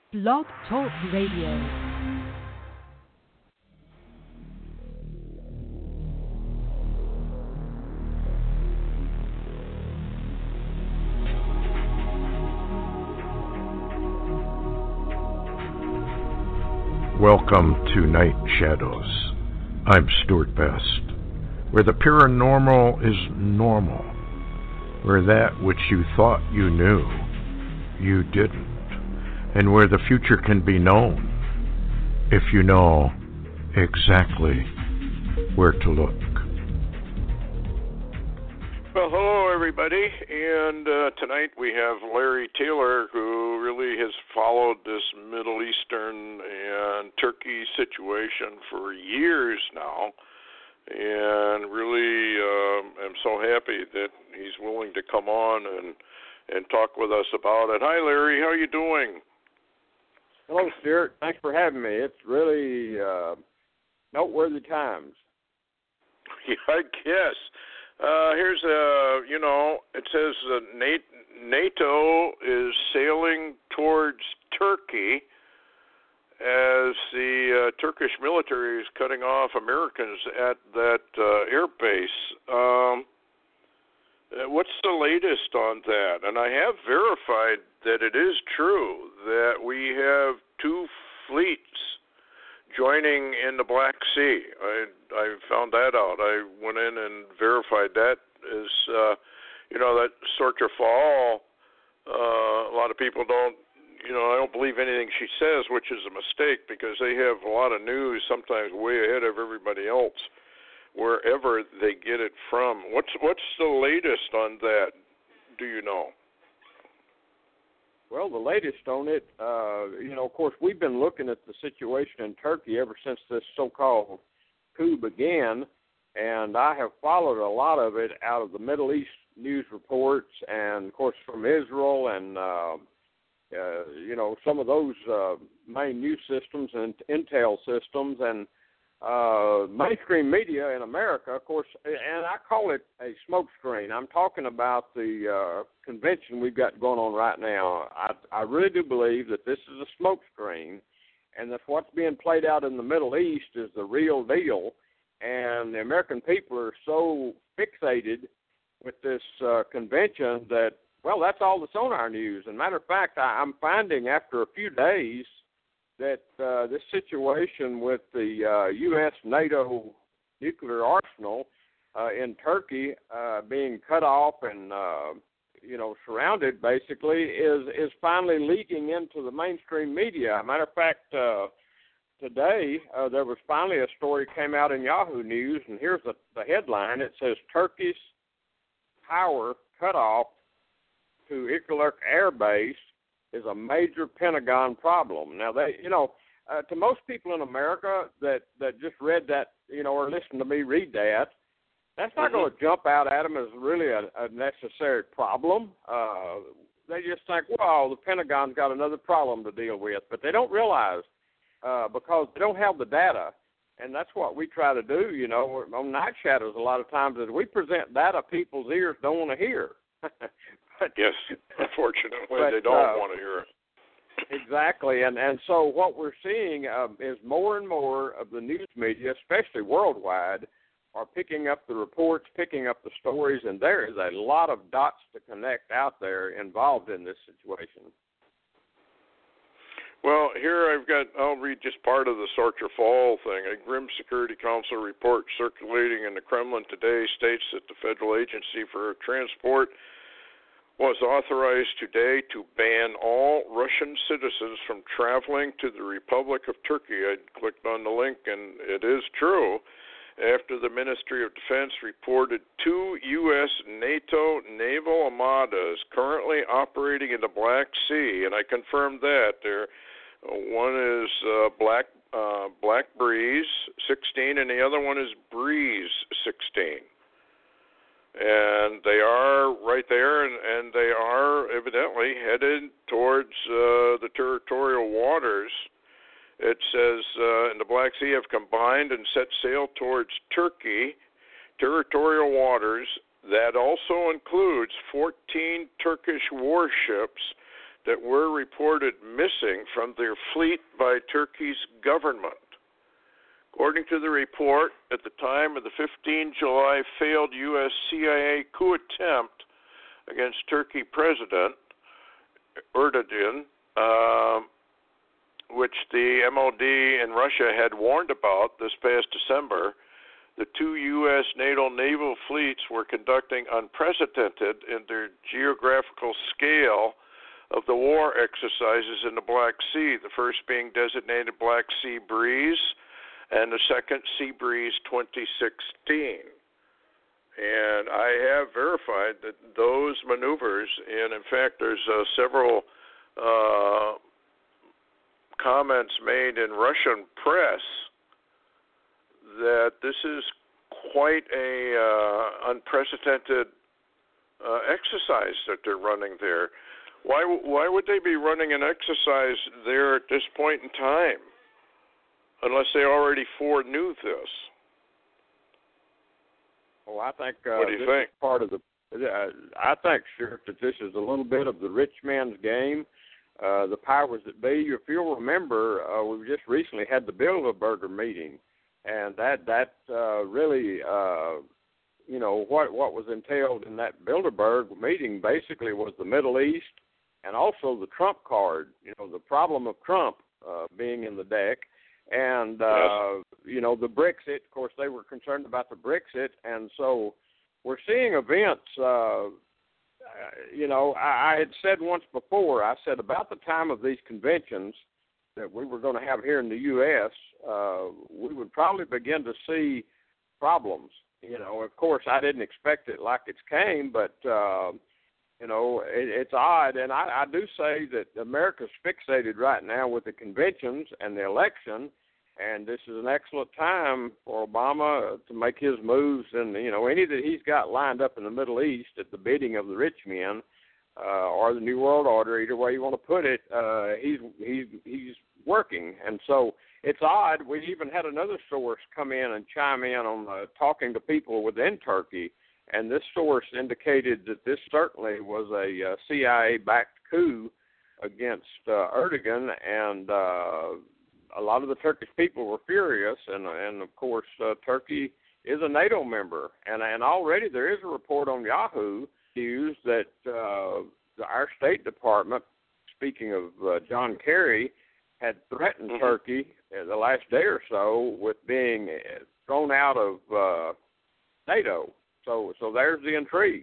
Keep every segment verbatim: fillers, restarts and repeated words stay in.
Blog Talk Radio. Welcome to Night Shadows. I'm Stuart Best, where the paranormal is normal, where that which you thought you knew, you didn't, and where the future can be known if you know exactly where to look. Well, hello everybody, and uh, tonight we have Larry Taylor, who really has followed this Middle Eastern and Turkey situation for years now, and really um, am so happy that he's willing to come on and, and talk with us about it. Hi Larry, how are you doing? Hello Stuart, thanks for having me. It's really uh, noteworthy times. Yeah, I guess. Uh, here's a, you know, it says uh, NATO is sailing towards Turkey as the uh, Turkish military is cutting off Americans at that uh, air base. Um, what's the latest on that? And I have verified that it is true that we have two fleets joining in the Black Sea. I I found that out. I went in and verified that. Is uh, you know, that Sorcher Fall. Uh, a lot of people don't. You know, I don't believe anything she says, which is a mistake because they have a lot of news, sometimes way ahead of everybody else, wherever they get it from. What's what's the latest on that? Do you know? Well, the latest on it, uh, you know, of course, we've been looking at the situation in Turkey ever since this so-called coup began, and I have followed a lot of it out of the Middle East news reports and, of course, from Israel and, uh, uh, you know, some of those uh, main news systems and intel systems and uh, mainstream media in America, of course, and I call it a smokescreen. I'm talking about the uh, convention we've got going on right now. I, I really do believe that this is a smokescreen, and that what's being played out in the Middle East is the real deal, and the American people are so fixated with this uh, convention that, well, that's all that's on our news. And matter of fact, I, I'm finding after a few days that uh, this situation with the uh, U S NATO nuclear arsenal uh, in Turkey uh, being cut off and, uh, you know, surrounded basically is, is finally leaking into the mainstream media. Matter of fact, uh, today uh, there was finally a story came out in Yahoo News, and here's the, the headline. It says, Turkey's power cut off to Ikirluk Air Base is a major Pentagon problem. Now, they, you know, uh, to most people in America that, that just read that, you know, or listened to me read that, that's not mm-hmm. going to jump out at them as really a, a necessary problem. Uh, they just think, well, the Pentagon's got another problem to deal with. But they don't realize uh, because they don't have the data, and that's what we try to do, you know, on Night Shadows a lot of times is we present data people's ears don't want to hear. But, yes, unfortunately, but, they don't uh, want to hear it. Exactly, and and so what we're seeing uh, is more and more of the news media, especially worldwide, are picking up the reports, picking up the stories, and there is a lot of dots to connect out there involved in this situation. Well, here I've got, I'll read just part of the Sorcher Fall thing. A Grim Security Council report circulating in the Kremlin today states that the Federal Agency for Transport was authorized today to ban all Russian citizens from traveling to the Republic of Turkey. I clicked on the link, and it is true. After the Ministry of Defense reported two U S NATO naval armadas currently operating in the Black Sea, and I confirmed that. There, one is uh, Black uh, Black Breeze sixteen, and the other one is Breeze sixteen. And they are right there, and, and they are evidently headed towards uh, the territorial waters. It says, uh, in the Black Sea have combined and set sail towards Turkey, territorial waters. That also includes fourteen Turkish warships that were reported missing from their fleet by Turkey's government. According to the report, at the time of the fifteenth of July failed U S C I A coup attempt against Turkey President Erdogan, uh, which the M O D in Russia had warned about this past December, the two U S NATO naval fleets were conducting unprecedented in their geographical scale of the war exercises in the Black Sea, the first being designated Black Sea Breeze and the second Sea Breeze twenty sixteen. And I have verified that those maneuvers, and in fact there's uh, several uh, comments made in Russian press that this is quite a uh, unprecedented uh, exercise that they're running there. Why why would they be running an exercise there at this point in time, unless they already foreknew this? Well, I think uh, what do you this think? is part of the. Uh, I think, Sheriff, that this is a little bit of the rich man's game. Uh, the powers that be. If you'll remember, uh, we just recently had the Bilderberger meeting, and that that uh, really, uh, you know, what what was entailed in that Bilderberg meeting basically was the Middle East and also the Trump card. You know, the problem of Trump uh, being in the deck. And, uh, yes. you know, the Brexit, of course, they were concerned about the Brexit. And so we're seeing events, uh, you know, I, I had said once before, I said about the time of these conventions that we were going to have here in the U S, uh, we would probably begin to see problems. You know, of course, I didn't expect it like it's came, but, uh, you know, it, it's odd. And I, I do say that America's fixated right now with the conventions and the election. And this is an excellent time for Obama to make his moves, and you know any that he's got lined up in the Middle East at the bidding of the rich men, uh, or the New World Order, either way you want to put it. Uh, he's he's he's working, and so it's odd. We even had another source come in and chime in on uh, talking to people within Turkey, and this source indicated that this certainly was a uh, C I A-backed coup against uh, Erdogan, and uh, a lot of the Turkish people were furious, and, and of course, uh, Turkey is a NATO member. And, and already there is a report on Yahoo News that uh, our State Department, speaking of uh, John Kerry, had threatened mm-hmm. Turkey uh, the last day or so with being thrown out of uh, NATO. So, so there's the intrigue.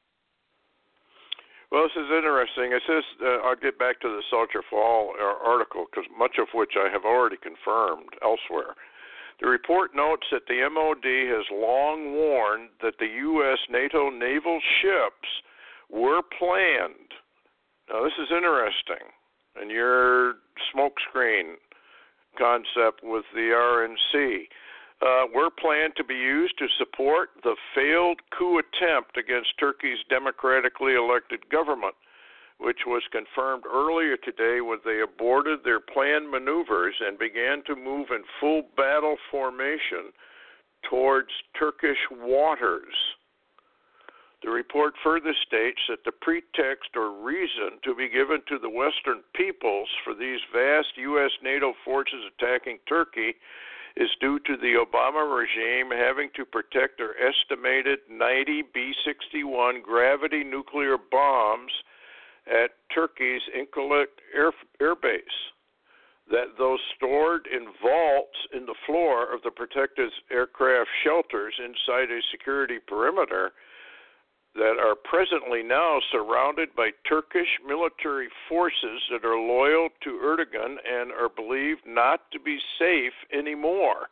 Well, this is interesting. It says, uh, I'll get back to the Salter Fall article, because much of which I have already confirmed elsewhere. The report notes that the M O D has long warned that the U S NATO naval ships were planned. Now, this is interesting, and your smokescreen concept with the R N C. Uh, were planned to be used to support the failed coup attempt against Turkey's democratically elected government, which was confirmed earlier today when they aborted their planned maneuvers and began to move in full battle formation towards Turkish waters. The report further states that the pretext or reason to be given to the Western peoples for these vast U S NATO forces attacking Turkey is due to the Obama regime having to protect their estimated ninety B sixty-one gravity nuclear bombs at Turkey's Incirlik Air, Air Base, that those stored in vaults in the floor of the protected aircraft shelters inside a security perimeter that are presently now surrounded by Turkish military forces that are loyal to Erdogan and are believed not to be safe anymore.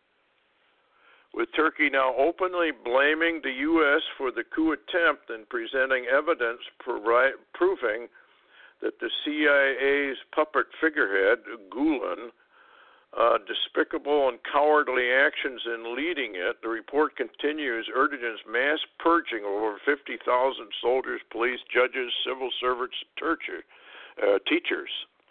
With Turkey now openly blaming the U S for the coup attempt and presenting evidence provi- proving that the C I A's puppet figurehead, Gulen, Uh, despicable and cowardly actions in leading it, the report continues Erdogan's mass purging of over fifty thousand soldiers, police, judges, civil servants, torture, uh, teachers.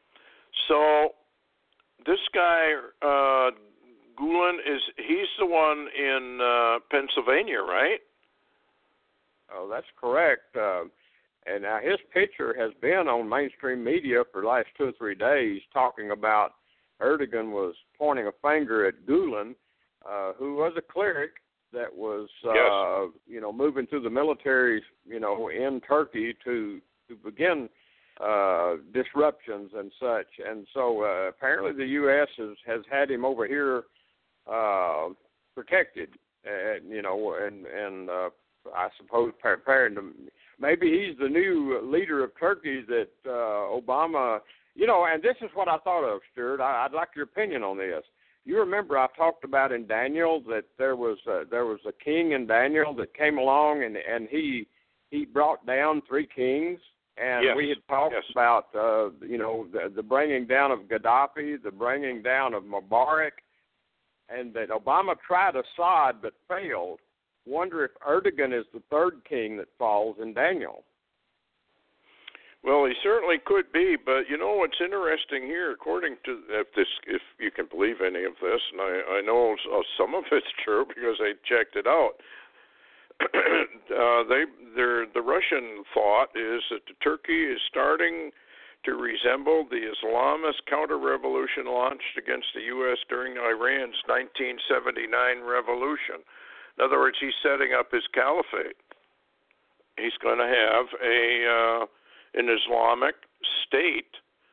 So this guy, uh, Gulen, is he's the one in uh, Pennsylvania, right? Oh, that's correct. Uh, And now his picture has been on mainstream media for the last two or three days talking about Erdogan was pointing a finger at Gulen, uh, who was a cleric that was, uh, yes. you know, moving through the military, you know, in Turkey to, to begin uh, disruptions and such. And so uh, apparently the U S has, has had him over here uh, protected, uh, you know, and, and uh, I suppose preparing to, maybe he's the new leader of Turkey that uh, Obama, you know, and this is what I thought of, Stuart. I, I'd like your opinion on this. You remember I talked about in Daniel that there was a, there was a king in Daniel that came along and, and he he brought down three kings, and yes. we had talked yes. about uh, you know the, the bringing down of Gaddafi, the bringing down of Mubarak, and that Obama tried Assad but failed. Wonder if Erdogan is the third king that falls in Daniel. Well, he certainly could be, but you know what's interesting here, according to if this, if you can believe any of this, and I, I know some of it's true because I checked it out. uh, they, the Russian thought is that Turkey is starting to resemble the Islamist counter-revolution launched against the U S during Iran's nineteen seventy-nine revolution. In other words, he's setting up his caliphate. He's going to have a uh, an Islamic state,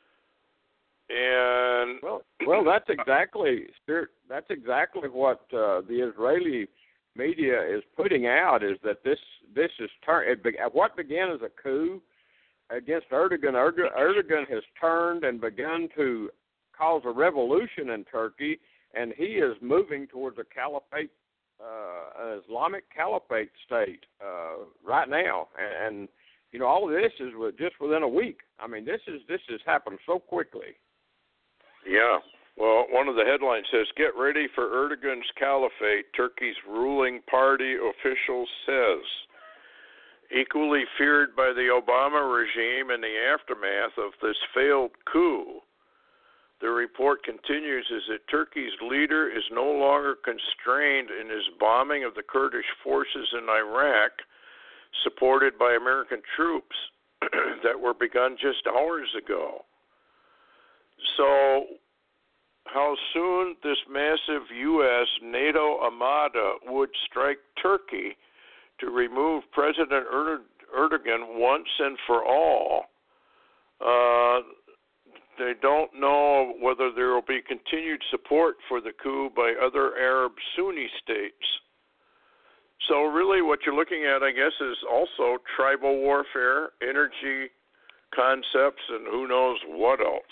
and well, well, that's exactly that's exactly what uh, the Israeli media is putting out. Is that this this is turn what began as a coup against Erdogan? Erdogan has turned and begun to cause a revolution in Turkey, and he is moving towards a caliphate. Uh, an Islamic caliphate state uh, right now, and, and you know all of this is with, just within a week. I mean, this is this has happened so quickly. Yeah. Well, one of the headlines says, "Get ready for Erdogan's caliphate." Turkey's ruling party official says. Equally feared by the Obama regime in the aftermath of this failed coup. The report continues is that Turkey's leader is no longer constrained in his bombing of the Kurdish forces in Iraq, supported by American troops that were begun just hours ago. So how soon this massive U S NATO armada would strike Turkey to remove President Erdogan once and for all, uh, they don't know whether there will be continued support for the coup by other Arab Sunni states. So really what you're looking at, I guess, is also tribal warfare, energy concepts, and who knows what else.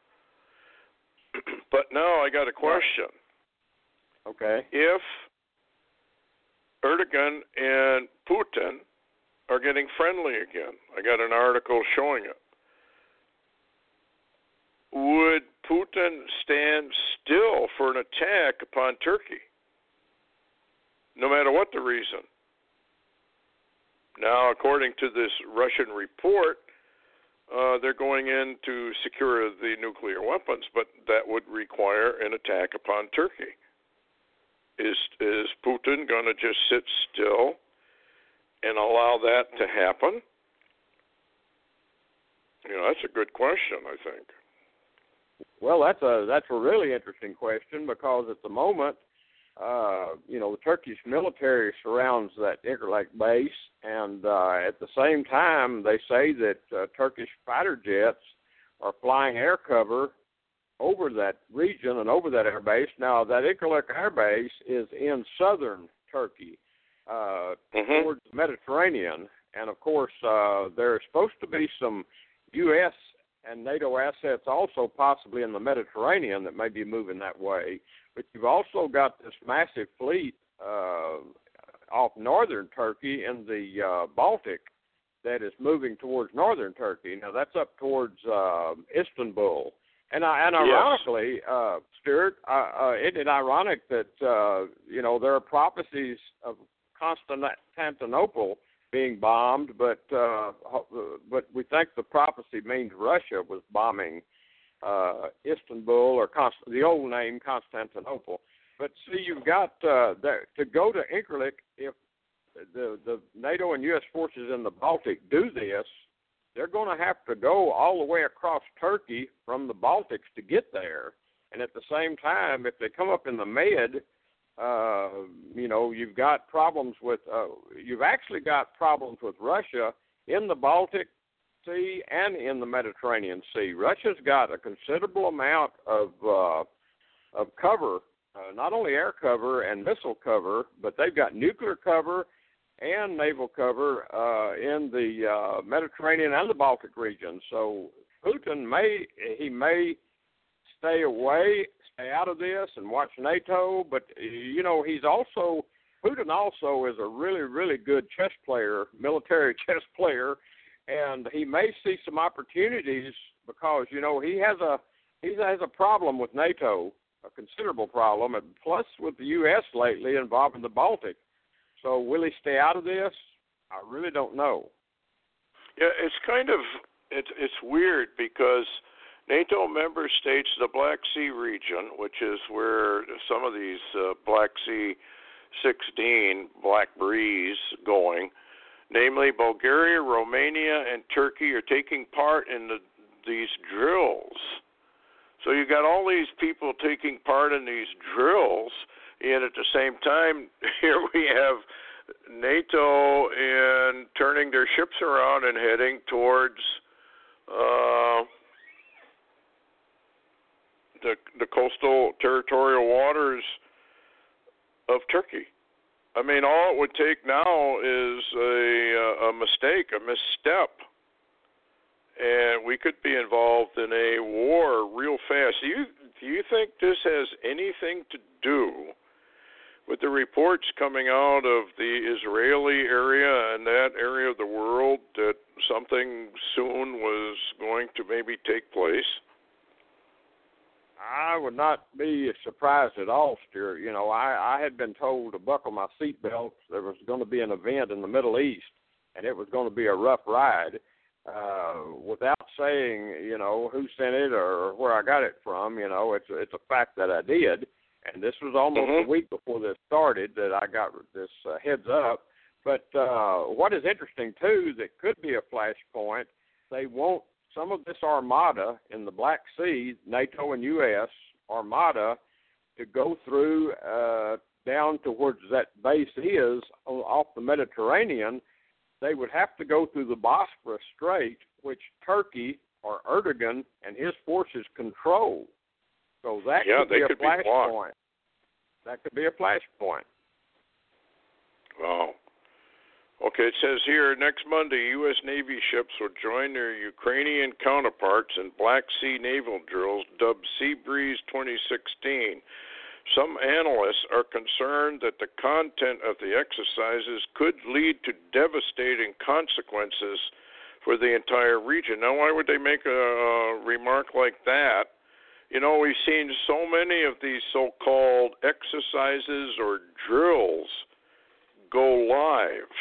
But now I got a question. Okay. If Erdogan and Putin are getting friendly again, I got an article showing it. Would Putin stand still for an attack upon Turkey, no matter what the reason? Now, according to this Russian report, uh, they're going in to secure the nuclear weapons, but that would require an attack upon Turkey. Is is Putin going to just sit still and allow that to happen? You know, that's a good question, I think. Well, that's a that's a really interesting question because at the moment, uh, you know, the Turkish military surrounds that Incirlik base, and uh, at the same time, they say that uh, Turkish fighter jets are flying air cover over that region and over that air base. Now, that Incirlik air base is in southern Turkey, uh, mm-hmm. towards the Mediterranean, and of course, uh, there's supposed to be some U S and NATO assets also possibly in the Mediterranean that may be moving that way. But you've also got this massive fleet uh, off northern Turkey in the uh, Baltic that is moving towards northern Turkey. Now, that's up towards uh, Istanbul. And, uh, and ironically, yes. uh, Stuart, uh, uh, isn't it ironic that, uh, you know, there are prophecies of Constantinople being bombed, but uh, but we think the prophecy means Russia was bombing uh, Istanbul, or Const- the old name Constantinople. But see, you've got uh, there, to go to Incirlik if the the NATO and U S forces in the Baltic do this, they're going to have to go all the way across Turkey from the Baltics to get there. And at the same time, if they come up in the Med, uh, you know, you've got problems with, uh, you've actually got problems with Russia in the Baltic Sea and in the Mediterranean Sea. Russia's got a considerable amount of uh, of cover, uh, not only air cover and missile cover, but they've got nuclear cover and naval cover uh, in the uh, Mediterranean and the Baltic region. So Putin may, he may stay away, stay out of this and watch NATO, but, you know, he's also, Putin also is a really, really good chess player, military chess player, and he may see some opportunities because, you know, he has a, he has a problem with NATO, a considerable problem, and plus with the U S lately involving the Baltic. So will he stay out of this? I really don't know. Yeah, it's kind of it's it's weird because NATO member states, the Black Sea region, which is where some of these uh, Black Sea sixteen Black Breeze going, namely Bulgaria, Romania, and Turkey, are taking part in the, these drills. So you got all these people taking part in these drills. And at the same time, here we have NATO and turning their ships around and heading towards uh, the the coastal territorial waters of Turkey. I mean, all it would take now is a, a mistake, a misstep, and we could be involved in a war real fast. Do you do you think this has anything to do with the reports coming out of the Israeli area and that area of the world that something soon was going to maybe take place? I would not be surprised at all, Stuart. You know, I, I had been told to buckle my seatbelt. There was going to be an event in the Middle East, and it was going to be a rough ride. Uh, without saying, you know, who sent it or where I got it from, you know, it's it's a fact that I did. And this was almost mm-hmm. a week before this started that I got this uh, heads up. But uh, what is interesting, too, that could be a flashpoint, they want some of this armada in the Black Sea, NATO and U S armada, to go through uh, down towards that base is off the Mediterranean. They would have to go through the Bosphorus Strait, which Turkey or Erdogan and his forces control. So that yeah, could be a could flashpoint. That could be a flashpoint. Wow. Okay, it says here, next Monday, U S Navy ships will join their Ukrainian counterparts in Black Sea naval drills dubbed Sea Breeze twenty sixteen. Some analysts are concerned that the content of the exercises could lead to devastating consequences for the entire region. Now, why would they make a remark like that? You know, we've seen so many of these so-called exercises or drills go live.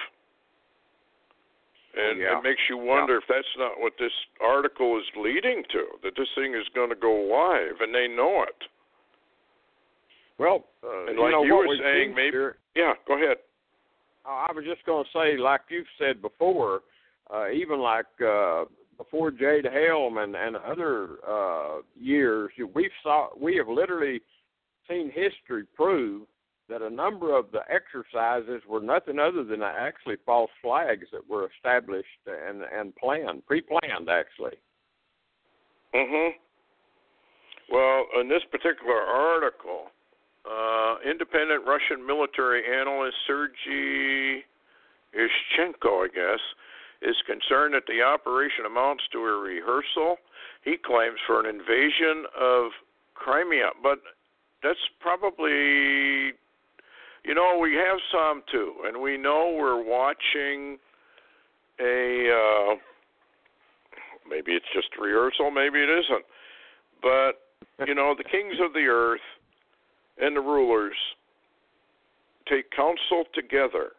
And yeah. it makes you wonder yeah. if that's not what this article is leading to, that this thing is going to go live, and they know it. Well, uh, and you like know you what were we've saying, seen maybe. here, Yeah, go ahead. I was just going to say, like you've said before, uh, even like uh, before Jade Helm and, and other uh, years, we've saw we have literally seen history prove that a number of the exercises were nothing other than actually false flags that were established and, and planned, pre-planned, actually. Mm-hmm. Well, in this particular article, uh, independent Russian military analyst Sergei Ishchenko, I guess, is concerned that the operation amounts to a rehearsal, he claims, for an invasion of Crimea. But that's probably, you know, we have some too, and we know we're watching a, uh, maybe it's just a rehearsal, maybe it isn't. But, you know, the kings of the earth and the rulers take counsel together,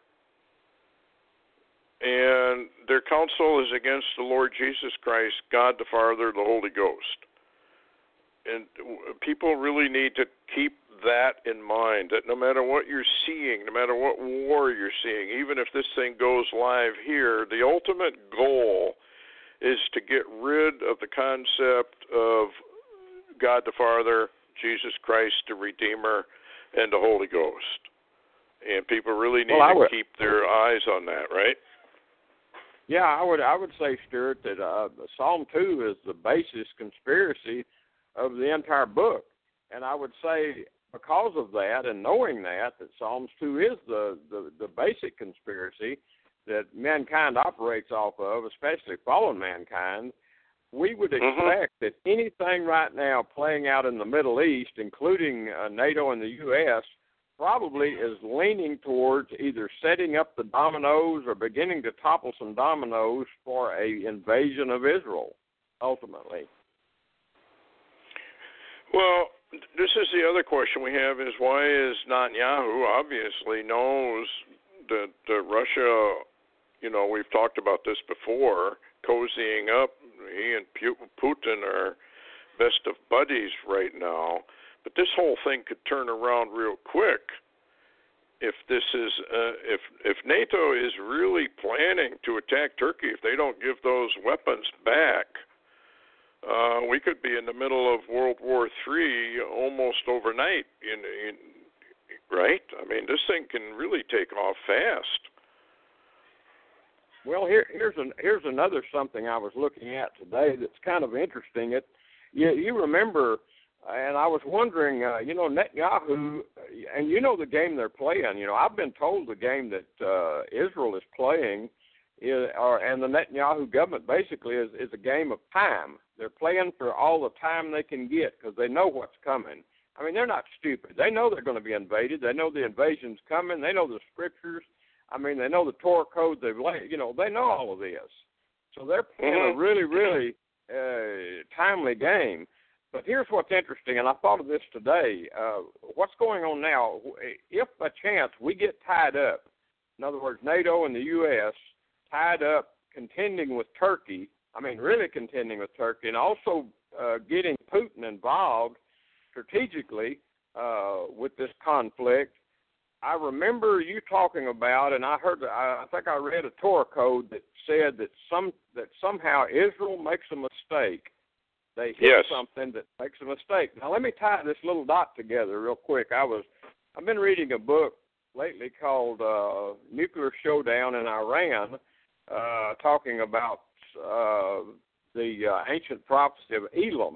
and their counsel is against the Lord Jesus Christ, God the Father, the Holy Ghost. And people really need to keep that in mind, that no matter what you're seeing, no matter what war you're seeing, even if this thing goes live here, the ultimate goal is to get rid of the concept of God the Father, Jesus Christ the Redeemer, and the Holy Ghost. And people really need well, to would, keep their eyes on that, right? Yeah, I would I would say, Stuart, that uh, Psalm two is the basis conspiracy of the entire book. And I would say because of that and knowing that, that Psalms two is the, the, the basic conspiracy that mankind operates off of, especially fallen mankind, we would expect mm-hmm. that anything right now playing out in the Middle East, including uh, NATO and the U S, probably is leaning towards either setting up the dominoes or beginning to topple some dominoes for a invasion of Israel, ultimately. Well, this is the other question we have is why is Netanyahu obviously knows that, that Russia, you know, we've talked about this before, cozying up. He and Putin are best of buddies right now. But this whole thing could turn around real quick if this is uh, if if NATO is really planning to attack Turkey. If they don't give those weapons back, uh, we could be in the middle of World War Three almost overnight. In, in right? I mean, this thing can really take off fast. Well, here, here's an, here's another something I was looking at today that's kind of interesting. It you, you remember. And I was wondering, uh, you know, Netanyahu, and you know the game they're playing. You know, I've been told the game that uh, Israel is playing, is, or, and the Netanyahu government basically is, is a game of time. They're playing for all the time they can get because they know what's coming. I mean, they're not stupid. They know they're going to be invaded. They know the invasion's coming. They know the scriptures. I mean, they know the Torah code. They've, you know, they know all of this. So they're playing mm-hmm. a really, really uh, timely game. But here's what's interesting, and I thought of this today. Uh, what's going on now, if by chance we get tied up, in other words, NATO and the U S tied up contending with Turkey, I mean really contending with Turkey, and also uh, getting Putin involved strategically uh, with this conflict, I remember you talking about, and I heard, I think I read a Torah code that said that some that somehow Israel makes a mistake. They hit yes. something that makes a mistake. Now, let me tie this little dot together real quick. I was, I've been reading a book lately called uh, Nuclear Showdown in Iran, uh, talking about uh, the uh, ancient prophecy of Elam.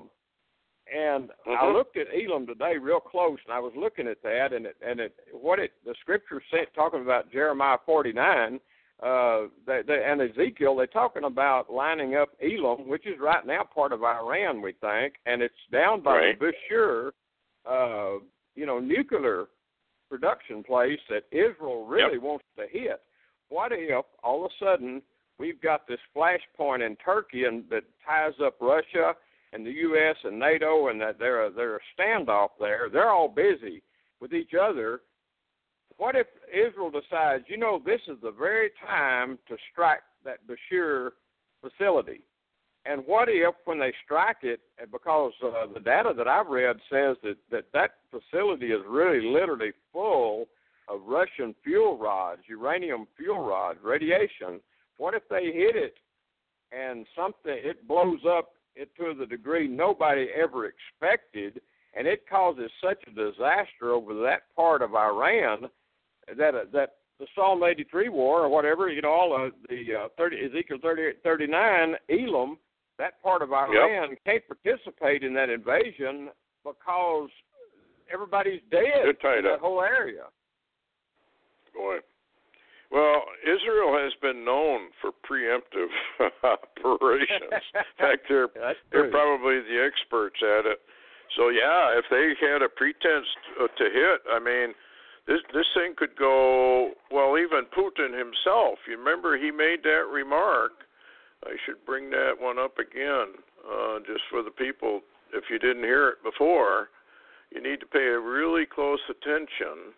And mm-hmm. I looked at Elam today real close, and I was looking at that, and it, and it, what it, the scripture said, talking about Jeremiah forty-nine, Uh, they, they, and Ezekiel, they're talking about lining up Elam, which is right now part of Iran, we think, and it's down by right. the Bushehr, uh, you know, nuclear production place that Israel really yep. wants to hit. What if all of a sudden we've got this flashpoint in Turkey and that ties up Russia and the U S and NATO, and that they're a, they're a standoff there. They're all busy with each other. What if Israel decides, you know, this is the very time to strike that Bushehr facility? And what if when they strike it, because uh, the data that I've read says that, that that facility is really literally full of Russian fuel rods, uranium fuel rods, radiation. What if they hit it and something, it blows up it to the degree nobody ever expected, and it causes such a disaster over that part of Iran that uh, that the Psalm eighty-three war or whatever, you know, all of the uh, thirty, Ezekiel thirty-eight, thirty-nine, Elam, that part of Iran yep. can't participate in that invasion because everybody's dead in that whole area. Boy. Well, Israel has been known for preemptive operations. In fact, they're they're probably the experts at it. So yeah, if they had a pretense to hit, I mean. This this thing could go, well, even Putin himself. You remember he made that remark. I should bring that one up again, uh, just for the people. If you didn't hear it before, you need to pay a really close attention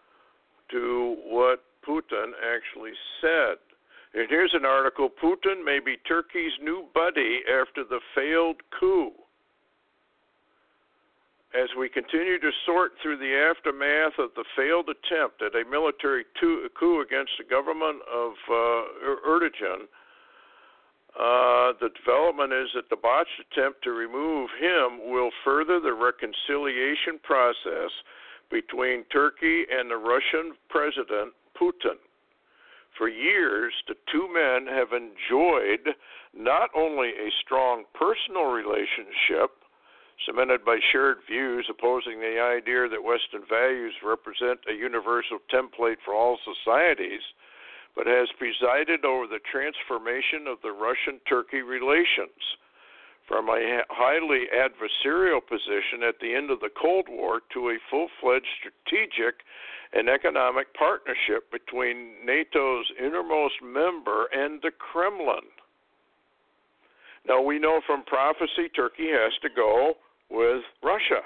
to what Putin actually said. And here's an article, Putin may be Turkey's new buddy after the failed coup. as we continue to sort through the aftermath of the failed attempt at a military coup against the government of uh, Erdogan, uh, the development is that the botched attempt to remove him will further the reconciliation process between Turkey and the Russian President Putin. For years, the two men have enjoyed not only a strong personal relationship, cemented by shared views opposing the idea that Western values represent a universal template for all societies, but has presided over the transformation of the Russian-Turkey relations from a highly adversarial position at the end of the Cold War to a full-fledged strategic and economic partnership between NATO's innermost member and the Kremlin. Now, we know from prophecy Turkey has to go with Russia.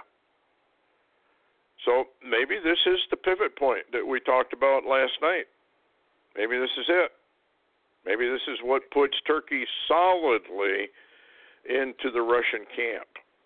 So maybe this is the pivot point that we talked about last night. Maybe this is it. Maybe this is what puts Turkey solidly into the Russian camp.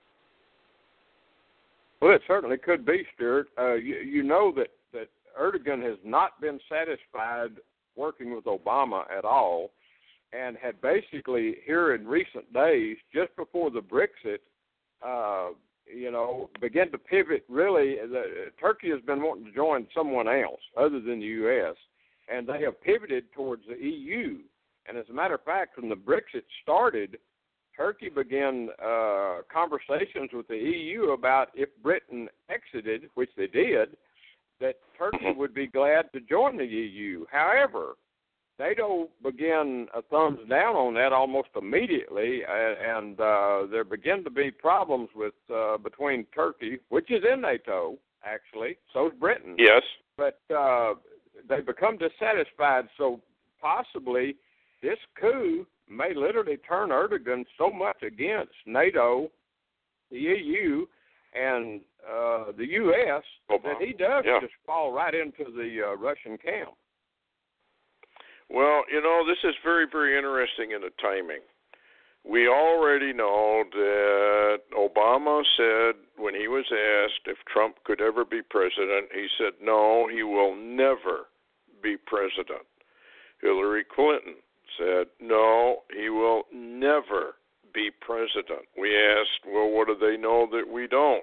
Well, it certainly could be, Stuart. Uh, you, you know that, that Erdogan has not been satisfied working with Obama at all, and had basically, here in recent days, just before the Brexit, uh, you know, began to pivot. Really, the, Turkey has been wanting to join someone else other than the U S, and they have pivoted towards the E U. And as a matter of fact, when the Brexit started, Turkey began uh, conversations with the E U about if Britain exited, which they did, that Turkey would be glad to join the E U. However, NATO began a thumbs down on that almost immediately, and uh, there began to be problems with uh, between Turkey, which is in NATO, actually, so is Britain. Yes. But uh, they become dissatisfied, so possibly this coup may literally turn Erdogan so much against NATO, the E U, and uh, the U S Obama. That he does yeah. just fall right into the uh, Russian camp. Well, you know, this is very, very interesting in the timing. We already know that Obama said when he was asked if Trump could ever be president, he said, no, he will never be president. Hillary Clinton said, no, he will never be president. We asked, well, what do they know that we don't?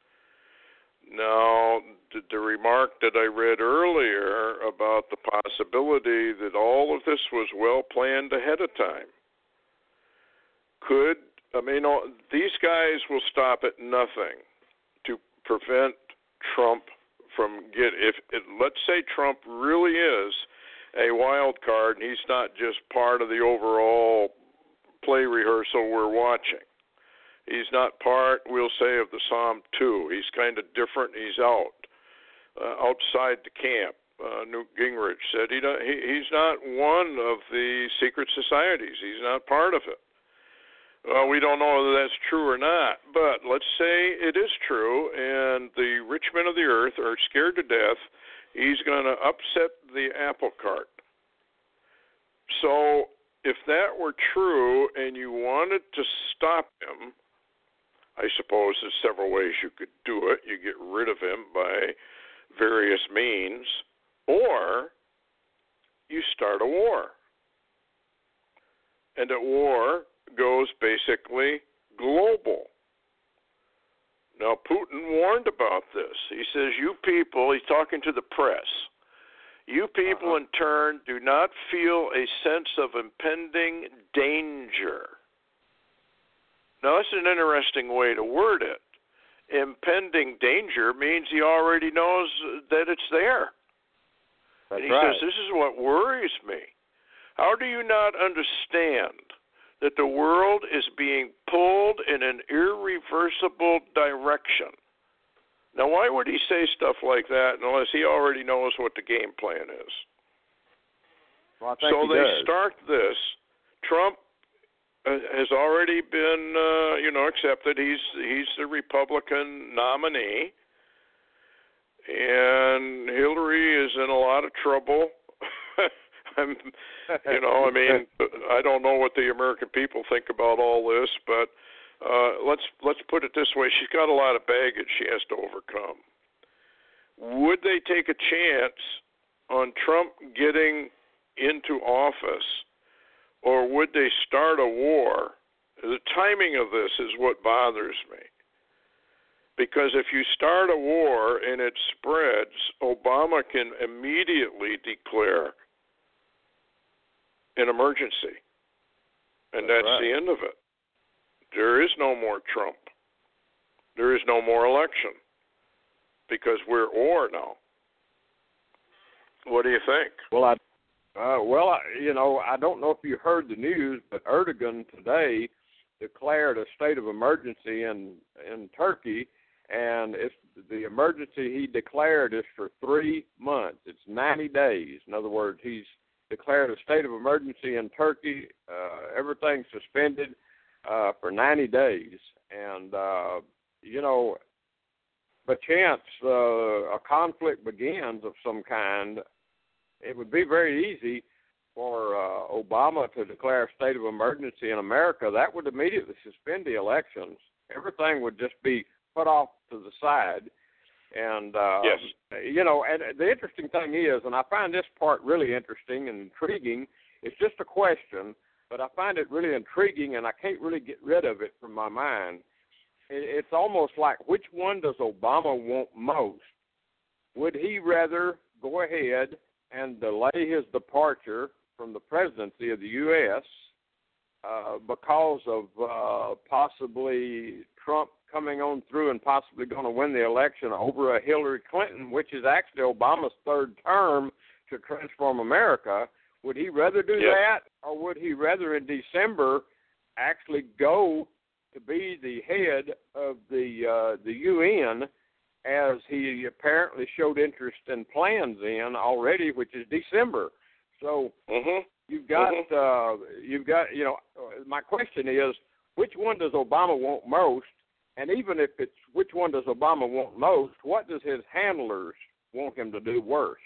Now, the, the remark that I read earlier about the possibility that all of this was well planned ahead of time. Could, I mean, all, these guys will stop at nothing to prevent Trump from get, if, if let's say Trump really is a wild card and he's not just part of the overall play rehearsal we're watching. He's not part, we'll say, of the Psalm two. He's kind of different. He's out, uh, outside the camp. Uh, Newt Gingrich said he, he he's not one of the secret societies. He's not part of it. Well, we don't know whether that's true or not, but let's say it is true, and the rich men of the earth are scared to death. He's going to upset the apple cart. So if that were true and you wanted to stop him, I suppose there's several ways you could do it. You get rid of him by various means, or you start a war. And that war goes basically global. Now, Putin warned about this. He says, you people, he's talking to the press, you people uh-huh. in turn do not feel a sense of impending danger. Now, that's an interesting way to word it. Impending danger means he already knows that it's there. That's and he right. says, this is what worries me. How do you not understand that the world is being pulled in an irreversible direction? Now, why would he say stuff like that unless he already knows what the game plan is? Well, I think so he they does. start this. Trump has already been, uh, you know, accepted. He's he's the Republican nominee, and Hillary is in a lot of trouble. I'm, you know, I mean, I don't know what the American people think about all this, but uh, let's let's put it this way: she's got a lot of baggage she has to overcome. Would they take a chance on Trump getting into office, or would they start a war? The timing of this is what bothers me. Because if you start a war and it spreads, Obama can immediately declare an emergency. And that's, that's right. The end of it. There is no more Trump. There is no more election. Because we're at war now. What do you think? Well, I, uh, well, I, you know, I don't know if you heard the news, but Erdogan today declared a state of emergency in in Turkey, and it's the emergency he declared is for three months. It's ninety days. In other words, he's declared a state of emergency in Turkey. Uh, everything's suspended uh, for ninety days, and uh, you know. But chance uh, a conflict begins of some kind, it would be very easy for uh, Obama to declare a state of emergency in America. That would immediately suspend the elections. Everything would just be put off to the side. And, uh, yes. you know, and the interesting thing is, and I find this part really interesting and intriguing, it's just a question, but I find it really intriguing, and I can't really get rid of it from my mind. It's almost like, which one does Obama want most? Would he rather go ahead and delay his departure from the presidency of the U S uh, because of uh, possibly Trump coming on through and possibly going to win the election over a Hillary Clinton, which is actually Obama's third term to transform America? Would he rather do yes. that, or would he rather in December actually go to be the head of the uh, the U N, as he apparently showed interest in plans in already, which is December. So mm-hmm. you've got mm-hmm. uh, you've got you know. My question is, which one does Obama want most? And even if it's which one does Obama want most, what does his handlers want him to do worst?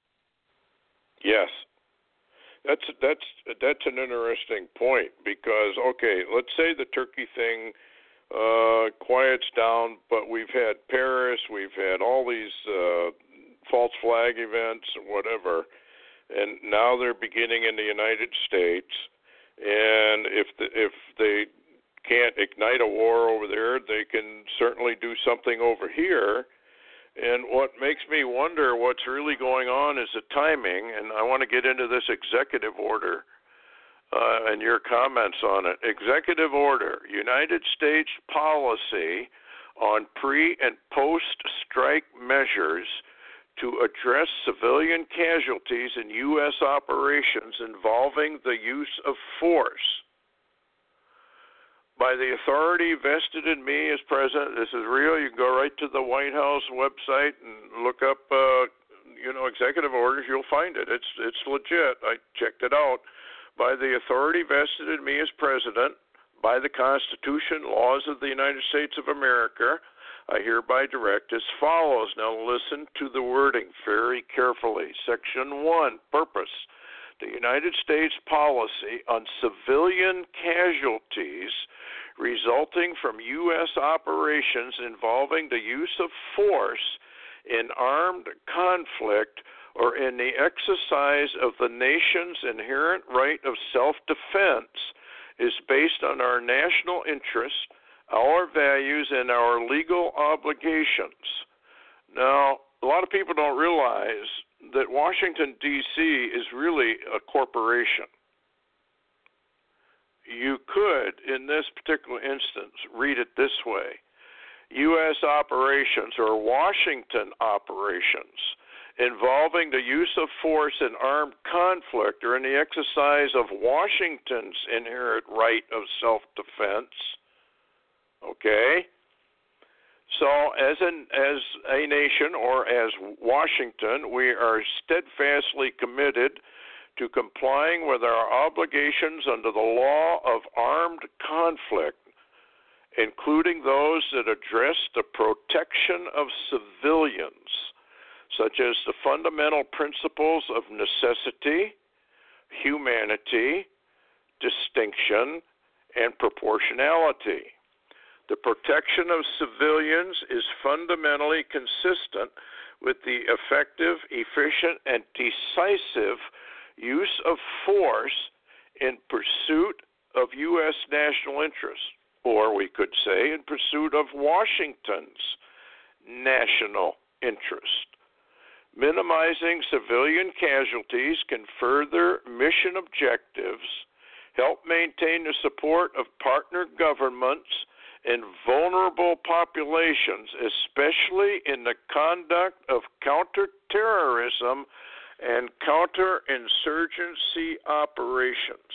Yes. That's that's that's an interesting point because, okay, let's say the Turkey thing uh, quiets down, but we've had Paris, we've had all these uh, false flag events and whatever, and now they're beginning in the United States. And if the, if they can't ignite a war over there, they can certainly do something over here. And what makes me wonder what's really going on is the timing, and I want to get into this executive order uh, and your comments on it. Executive order, United States policy on pre- and post-strike measures to address civilian casualties in U S operations involving the use of force. By the authority vested in me as president, this is real. You can go right to the White House website and look up, uh, you know, executive orders. You'll find it. It's it's legit. I checked it out. By the authority vested in me as president, by the Constitution, laws of the United States of America, I hereby direct as follows. Now listen to the wording very carefully. Section one, purpose. The United States policy on civilian casualties resulting from U S operations involving the use of force in armed conflict or in the exercise of the nation's inherent right of self-defense is based on our national interests, our values, and our legal obligations. Now, a lot of people don't realize that Washington, D C is really a corporation. You could, in this particular instance, read it this way. U S operations or Washington operations involving the use of force in armed conflict or in the exercise of Washington's inherent right of self-defense. Okay? So as an as a nation or as Washington, we are steadfastly committed to complying with our obligations under the law of armed conflict, including those that address the protection of civilians, such as the fundamental principles of necessity, humanity, distinction, and proportionality. The protection of civilians is fundamentally consistent with the effective, efficient, and decisive use of force in pursuit of U S national interests, or we could say in pursuit of Washington's national interest. Minimizing civilian casualties can further mission objectives, help maintain the support of partner governments and vulnerable populations, especially in the conduct of counterterrorism and counterinsurgency operations.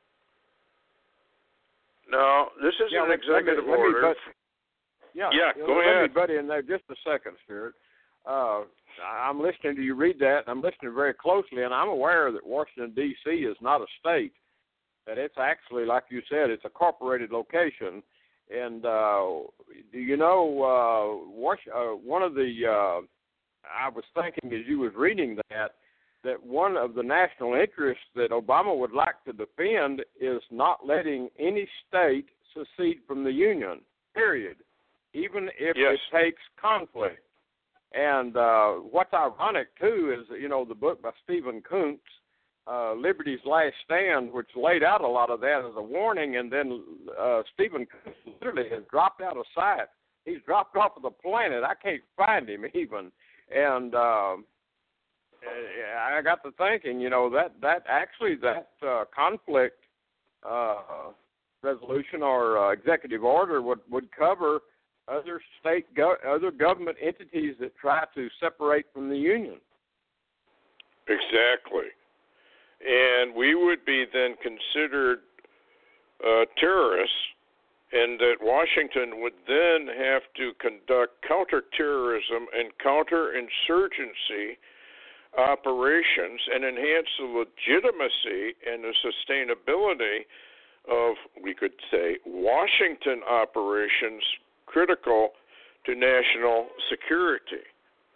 Now, this is yeah, an let, executive let me, let me order. butt, yeah, yeah, go let ahead. Let me butt in there just a second, Stuart. Uh, I'm listening to you read that, and I'm listening very closely, and I'm aware that Washington, D C is not a state, that it's actually, like you said, it's a corporated location. And uh, do you know, uh, Wash, uh, one of the, uh, I was thinking as you was reading that, that one of the national interests that Obama would like to defend is not letting any state secede from the Union, period, even if yes. it takes conflict. And uh, what's ironic, too, is, you know, the book by Stephen Kuntz, uh, Liberty's Last Stand, which laid out a lot of that as a warning, and then uh, Stephen Kuntz literally has dropped out of sight. He's dropped off of the planet. I can't find him even. And uh, I got to thinking, you know, that, that actually that uh, conflict uh, resolution or uh, executive order would, would cover other state, go- other government entities that try to separate from the Union. Exactly. And we would be then considered uh, terrorists, and that Washington would then have to conduct counterterrorism and counterinsurgency operations and enhance the legitimacy and the sustainability of, we could say, Washington operations critical to national security.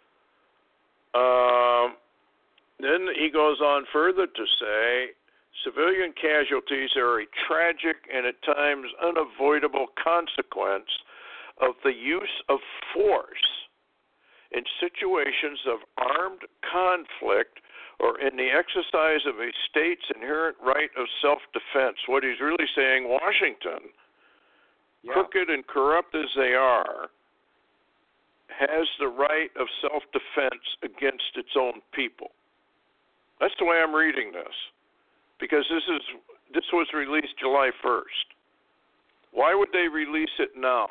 Um, then he goes on further to say, civilian casualties are a tragic and at times unavoidable consequence of the use of force in situations of armed conflict or in the exercise of a state's inherent right of self-defense. What he's really saying, Washington, yeah. crooked and corrupt as they are, has the right of self-defense against its own people. That's the way I'm reading this, because this is this was released July first. Why would they release it now?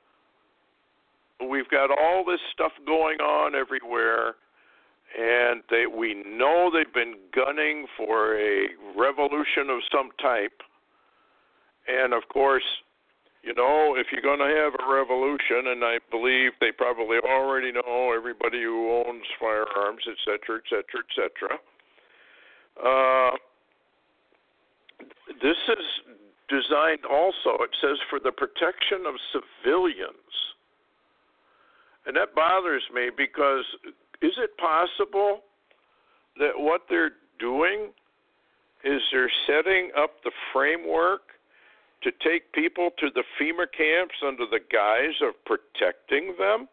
We've got all this stuff going on everywhere, and they, we know they've been gunning for a revolution of some type. And, of course, you know, if you're going to have a revolution, and I believe they probably already know everybody who owns firearms, et cetera, et cetera, et cetera, uh, this is designed also, it says, for the protection of civilians. And that bothers me because is it possible that what they're doing is they're setting up the framework to take people to the FEMA camps under the guise of protecting them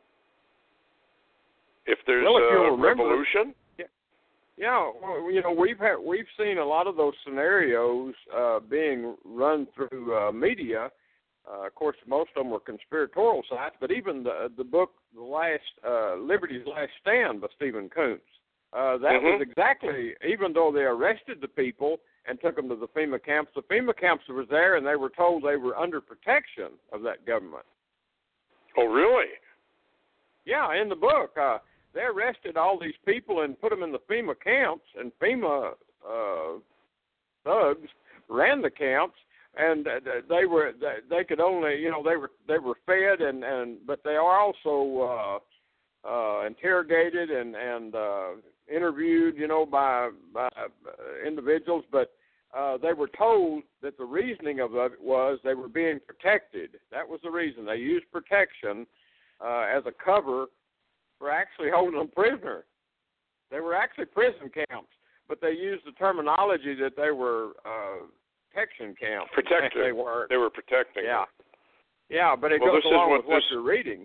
if there's well, if a remember, revolution? Yeah, yeah well, you know, we've had, we've seen a lot of those scenarios uh, being run through uh, media. Uh, of course, most of them were conspiratorial sites, but even the the book, The Last uh, Liberty's Last Stand by Stephen Kuntz, uh, that mm-hmm. was exactly, even though they arrested the people and took them to the FEMA camps, the FEMA camps were there, and they were told they were under protection of that government. Oh, really? Yeah, in the book, uh, they arrested all these people and put them in the FEMA camps, and FEMA uh, thugs ran the camps. And they were they could only you know they were they were fed and, and but they are also uh, uh, interrogated and and uh, interviewed you know by by individuals, but uh, they were told that the reasoning of it was they were being protected. That was the reason they used protection uh, as a cover for actually holding them prisoner. They were actually prison camps, but they used the terminology that they were. Uh, Protection camp. Protected. They were. They were protecting. Yeah. Yeah, but it well, goes this along is what with what this, you're reading.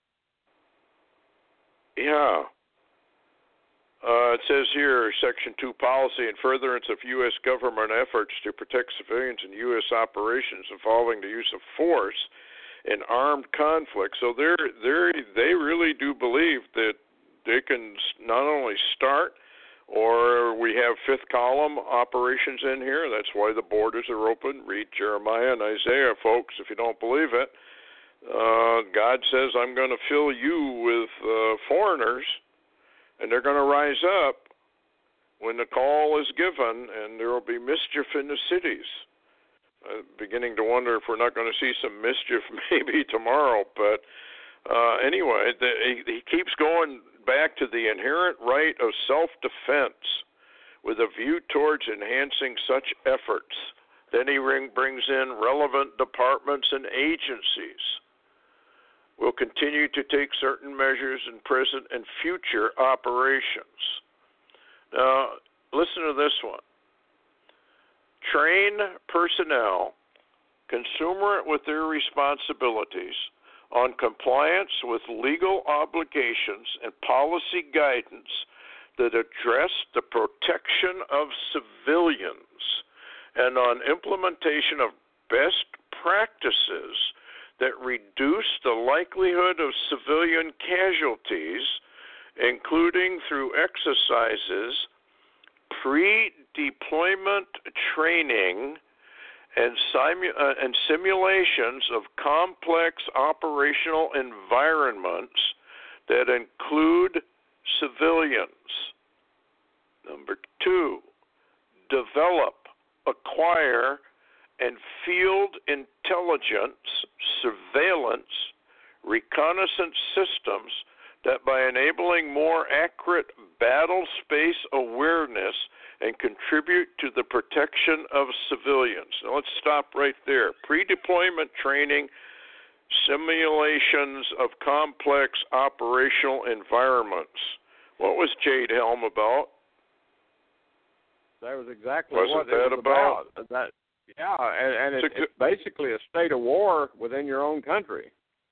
Yeah. Uh, it says here, Section two, policy in furtherance of U S government efforts to protect civilians in U S operations involving the use of force in armed conflict. So they're, they're, they really do believe that they can not only start, or we have fifth column operations in here. That's why the borders are open. Read Jeremiah and Isaiah, folks, if you don't believe it. Uh, God says, I'm going to fill you with uh, foreigners, and they're going to rise up when the call is given, and there will be mischief in the cities. I'm beginning to wonder if we're not going to see some mischief maybe tomorrow. But uh, anyway, the, he, he keeps going back to the inherent right of self-defense with a view towards enhancing such efforts. Then he ring, brings in relevant departments and agencies. Will continue to take certain measures in present and future operations. Now, listen to this one. Train personnel consummate with their responsibilities on compliance with legal obligations and policy guidance that address the protection of civilians and on implementation of best practices that reduce the likelihood of civilian casualties, including through exercises, pre-deployment training, and, simu- uh, and simulations of complex operational environments that include civilians. Number two, develop, acquire, and field intelligence, surveillance, reconnaissance systems that by enabling more accurate battle space awareness and contribute to the protection of civilians. Now let's stop right there. Pre-deployment training, simulations of complex operational environments. What was Jade Helm about? That was exactly Wasn't what that it was about? about. That, yeah, and, and it, It's a- it's basically a state of war within your own country.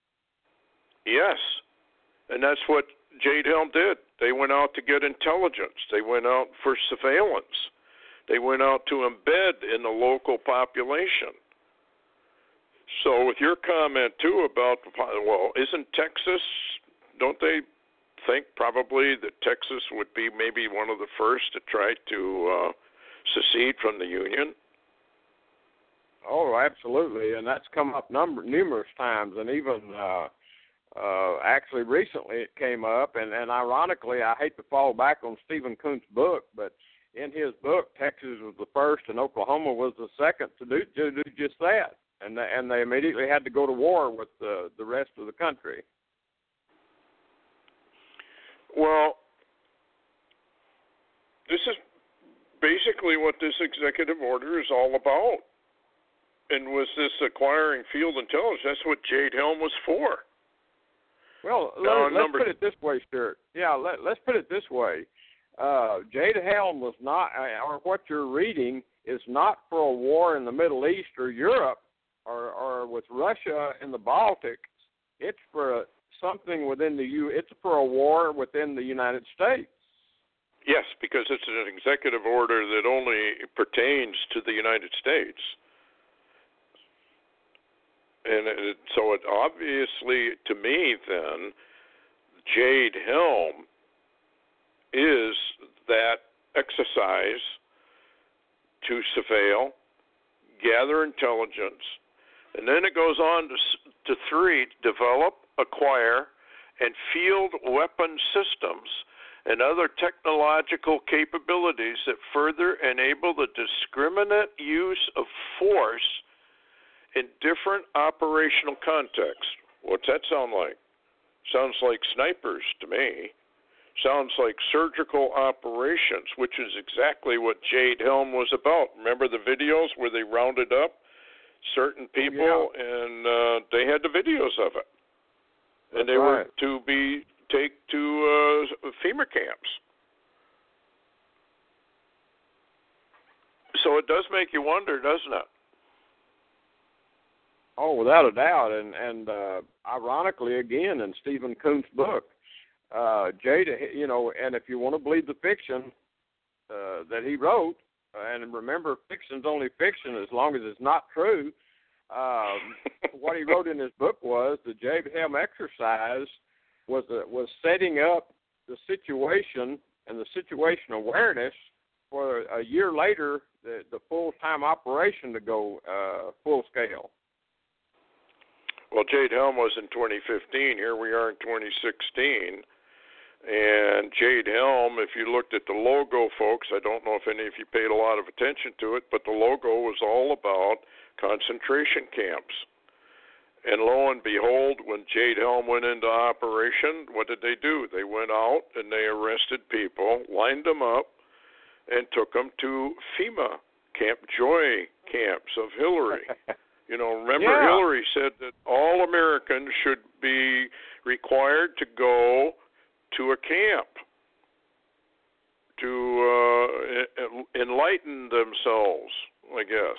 Yes, and that's what Jade Helm did. They went out to get intelligence. They went out for surveillance. They went out to embed in the local population. So with your comment, too, about, well, isn't Texas, don't they think probably that Texas would be maybe one of the first to try to uh, secede from the Union? Oh, absolutely, and that's come up number numerous times, and even uh, uh, actually recently it came up, and, and ironically, I hate to fall back on Stephen Kuntz's book, but in his book, Texas was the first and Oklahoma was the second to do to do just that, and they, and they immediately had to go to war with the the rest of the country. Well, this is basically what this executive order is all about. And was this acquiring field intelligence? That's what Jade Helm was for. Well, Now, let, let's number... put it this way, Stuart. Yeah, let, let's put it this way. Uh, Jade Helm was not, or what you're reading is not for a war in the Middle East or Europe or, or with Russia in the Baltics. It's for a, something within the U. It's for a war within the United States. Yes, because it's an executive order that only pertains to the United States. And it, so it obviously, to me, then, Jade Helm is that exercise to surveil, gather intelligence, and then it goes on to, to three, develop, acquire, and field weapon systems and other technological capabilities that further enable the discriminate use of force in different operational contexts. What's that sound like? Sounds like snipers to me. Sounds like surgical operations, which is exactly what Jade Helm was about. Remember the videos where they rounded up certain people, yeah. and uh, they had the videos of it. And That's they right. were to be take to uh, FEMA camps. So it does make you wonder, doesn't it? Oh, without a doubt, and and uh, ironically, again, in Stephen Kuhn's book, uh, Jade, you know, and if you want to believe the fiction uh, that he wrote, and remember, fiction's only fiction as long as it's not true. Um, what he wrote in his book was the Jade Helm exercise was a, was setting up the situation and the situation awareness for a year later the, the full-time operation to go uh, full scale. Well, Jade Helm was in twenty fifteen. Here we are in twenty sixteen. And Jade Helm, if you looked at the logo, folks, I don't know if any of you paid a lot of attention to it, but the logo was all about concentration camps. And lo and behold, when Jade Helm went into operation, what did they do? They went out and they arrested people, lined them up, and took them to FEMA, Camp Joy camps of Hillary. You know, remember yeah. Hillary said that all Americans should be required to go to a camp to uh, enlighten themselves, I guess.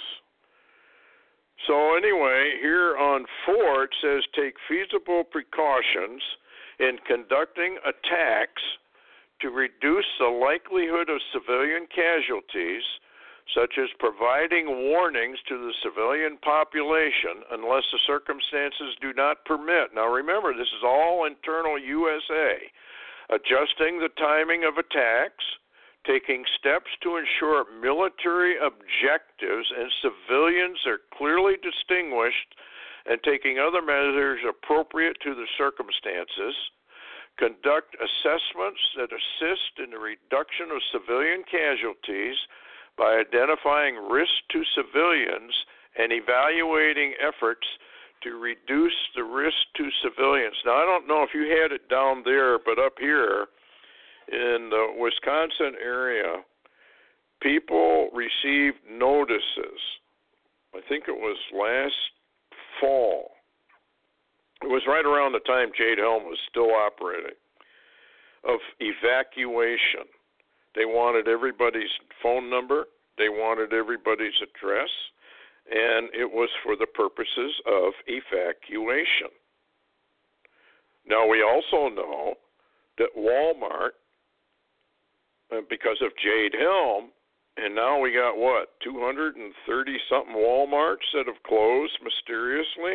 So anyway, here on four it says take feasible precautions in conducting attacks to reduce the likelihood of civilian casualties, such as providing warnings to the civilian population unless the circumstances do not permit. Now remember, this is all internal U S A. Adjusting the timing of attacks, taking steps to ensure military objectives and civilians are clearly distinguished, and taking other measures appropriate to the circumstances, conduct assessments that assist in the reduction of civilian casualties by identifying risk to civilians and evaluating efforts to reduce the risk to civilians. Now, I don't know if you had it down there, but up here in the Wisconsin area, people received notices. I think it was last fall. It was right around the time Jade Helm was still operating, of evacuation. They wanted everybody's phone number. They wanted everybody's address. And it was for the purposes of evacuation. Now, we also know that Walmart, because of Jade Helm, and now we got, what, two hundred thirty-something Walmarts that have closed mysteriously?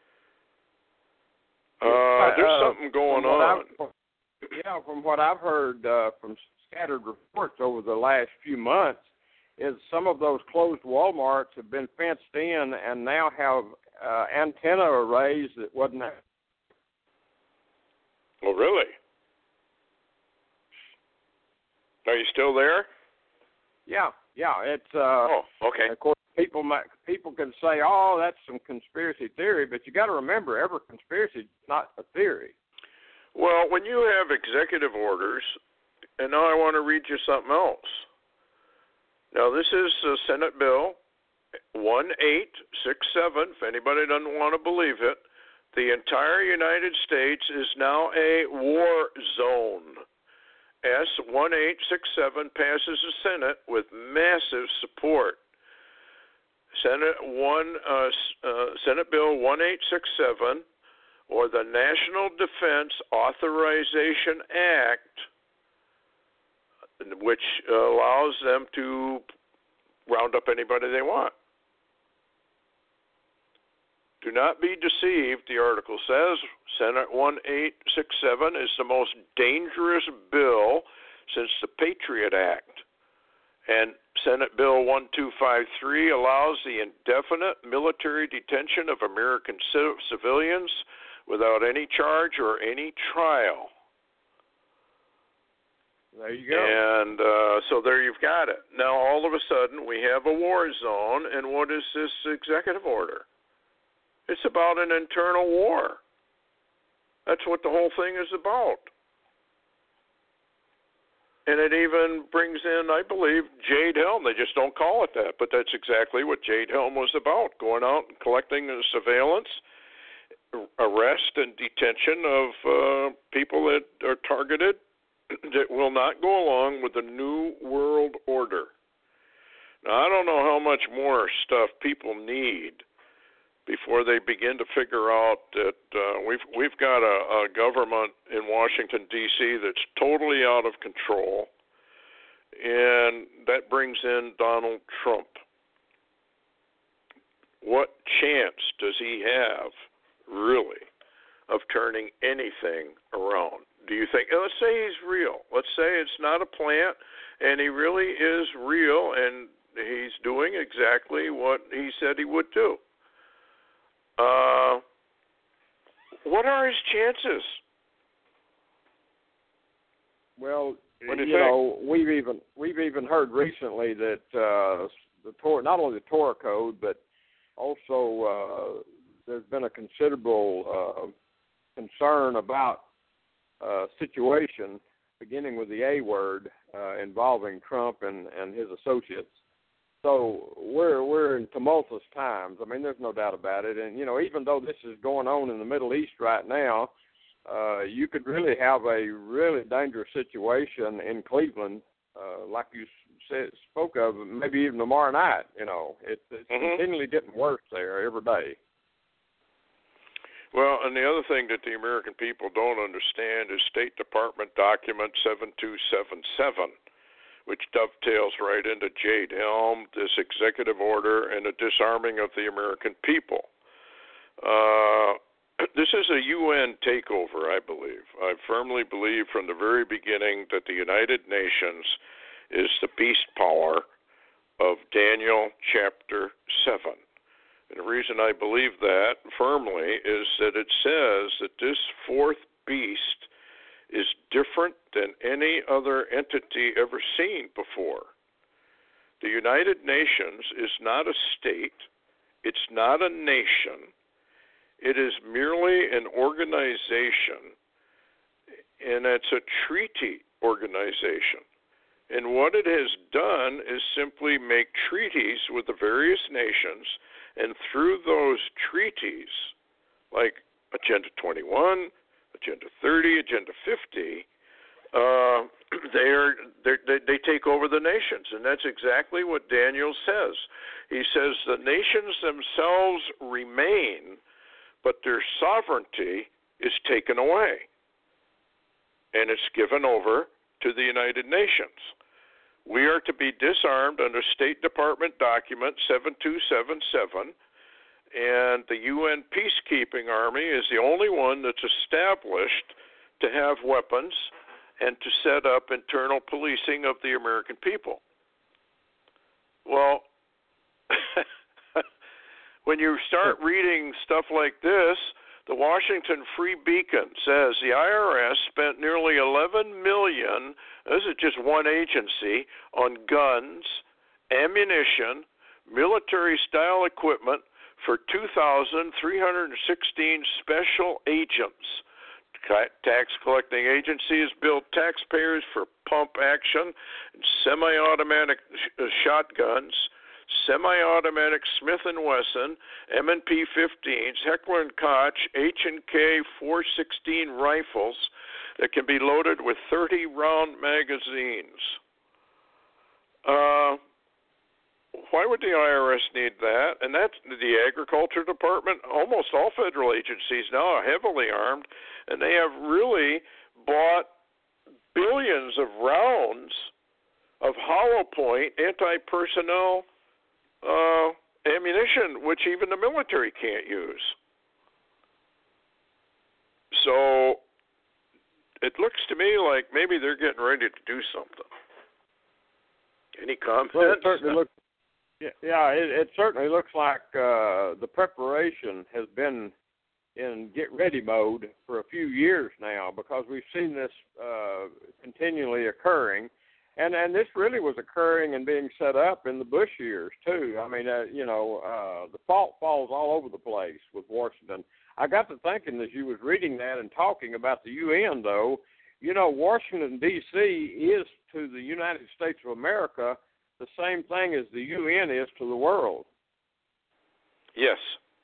Uh, there's uh, something going on. Yeah, from what I've heard uh, from scattered reports over the last few months, is some of those closed Walmarts have been fenced in and now have uh, antenna arrays that wasn't there. Oh, really? Are you still there? Yeah, yeah. It's uh, oh, okay. Of course, people might, people can say, "Oh, that's some conspiracy theory," but you got to remember, every conspiracy is not a theory. Well, when you have executive orders, and now I want to read you something else. Now, this is uh, Senate Bill one eight six seven. If anybody doesn't want to believe it, the entire United States is now a war zone. S one eight six seven passes the Senate with massive support. Senate one, uh, uh, Senate Bill one eight six seven, or the National Defense Authorization Act, which uh, allows them to round up anybody they want. Do not be deceived, the article says. Senate one eight six seven is the most dangerous bill since the Patriot Act. And Senate Bill one two five three allows the indefinite military detention of American civilians without any charge or any trial. There you go. And uh, so there you've got it. Now, all of a sudden, we have a war zone, and what is this executive order? It's about an internal war. That's what the whole thing is about. And it even brings in, I believe, Jade Helm. They just don't call it that, but that's exactly what Jade Helm was about, going out and collecting the surveillance, arrest and detention of uh, people that are targeted that will not go along with the New World Order. Now, I don't know how much more stuff people need before they begin to figure out that uh, we've we've got a, a government in Washington, D C that's totally out of control, and that brings in Donald Trump. What chance does he have, really, of turning anything around? Do you think, let's say he's real. Let's say it's not a plant, and he really is real, and he's doing exactly what he said he would do. Uh, what are his chances? Well, what do you, you know, we've even we've even heard recently that uh, the Torah, not only the Torah code, but also uh, there's been a considerable uh, concern about a situation beginning with the A word uh, involving Trump and, and his associates. So we're we're in tumultuous times. I mean, there's no doubt about it. And, you know, even though this is going on in the Middle East right now, uh, you could really have a really dangerous situation in Cleveland, uh, like you said, spoke of, maybe even tomorrow night. You know, it, it's mm-hmm. continually getting worse there every day. Well, and the other thing that the American people don't understand is State Department document seven two seven seven, which dovetails right into Jade Helm, this executive order, and the disarming of the American people. Uh, this is a U N takeover, I believe. I firmly believe from the very beginning that the United Nations is the beast power of Daniel chapter seven. And the reason I believe that firmly is that it says that this fourth beast is different than any other entity ever seen before. The United Nations is not a state. It's not a nation. It is merely an organization, and it's a treaty organization. And what it has done is simply make treaties with the various nations, and through those treaties, like Agenda twenty-one, Agenda thirty, Agenda fifty, uh, they are they they take over the nations, and that's exactly what Daniel says. He says the nations themselves remain, but their sovereignty is taken away, and it's given over to the United Nations. We are to be disarmed under State Department document seven two seven seven, and the U N Peacekeeping Army is the only one that's established to have weapons and to set up internal policing of the American people. Well, when you start reading stuff like this, the Washington Free Beacon says the I R S spent nearly eleven million dollars, this is just one agency, on guns, ammunition, military-style equipment for two thousand three hundred sixteen special agents. Tax collecting agency has billed taxpayers for pump action, semi-automatic sh- shotguns, semi-automatic Smith and Wesson, M and P fifteens, Heckler and Koch, H and K four sixteen rifles that can be loaded with thirty round magazines. Uh, why would the I R S need that? And that's the Agriculture Department. Almost all federal agencies now are heavily armed, and they have really bought billions of rounds of hollow point anti-personnel Uh, ammunition, which even the military can't use. So it looks to me like maybe they're getting ready to do something. Any comments? Well, it certainly looks, yeah, yeah it, it certainly looks like uh, the preparation has been in get-ready mode for a few years now, because we've seen this uh, continually occurring. And and this really was occurring and being set up in the Bush years, too. I mean, uh, you know, uh, the fault falls all over the place with Washington. I got to thinking as you was reading that and talking about the U N, though, you know, Washington, D C is to the United States of America the same thing as the U N is to the world. Yes.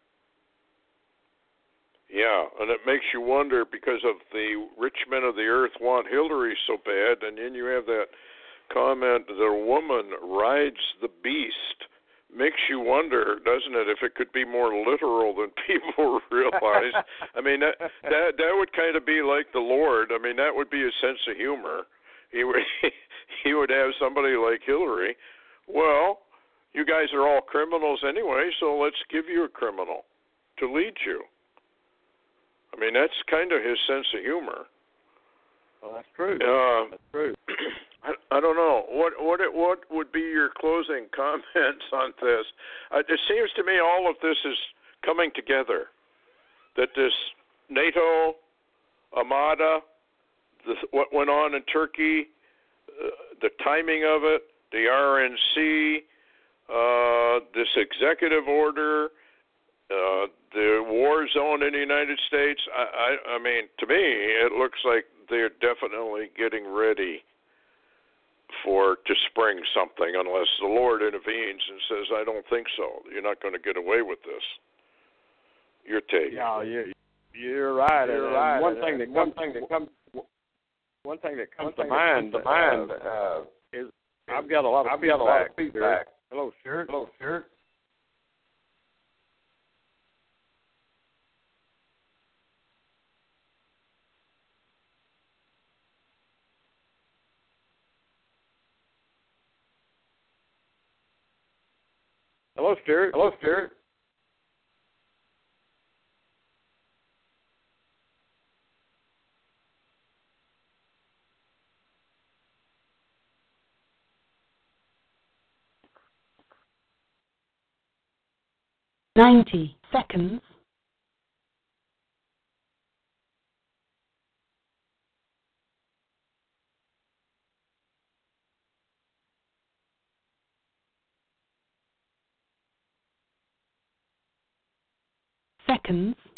Yeah, and it makes you wonder, because of the rich men of the earth want Hillary so bad, and then you have that comment, the woman rides the beast, makes you wonder, doesn't it, if it could be more literal than people realize. I mean, that that that would kind of be like the Lord. I mean, that would be his sense of humor. He would he would have somebody like Hillary. Well, you guys are all criminals anyway, so let's give you a criminal to lead you. I mean, that's kind of his sense of humor. Well, that's true. Uh, that's true. I, I don't know. What what what would be your closing comments on this? Uh, it seems to me all of this is coming together. That this NATO, Armada, this, what went on in Turkey, uh, the timing of it, the R N C, uh, this executive order, uh, the war zone in the United States. I, I, I mean, to me, it looks like they're definitely getting ready for to spring something, unless the Lord intervenes and says, "I don't think so. You're not going to get away with this." Your take? Yeah, you're, you're right. You're and, right. And one and, thing that one comes, thing that comes, one thing that comes one to thing mind, that comes to mind uh, uh, is I've got a lot of I've feedback. got a lot of feedback. Hello, Stuart. Hello, Stuart. Hello, Stuart. Hello, Stuart. Ninety seconds. Seconds.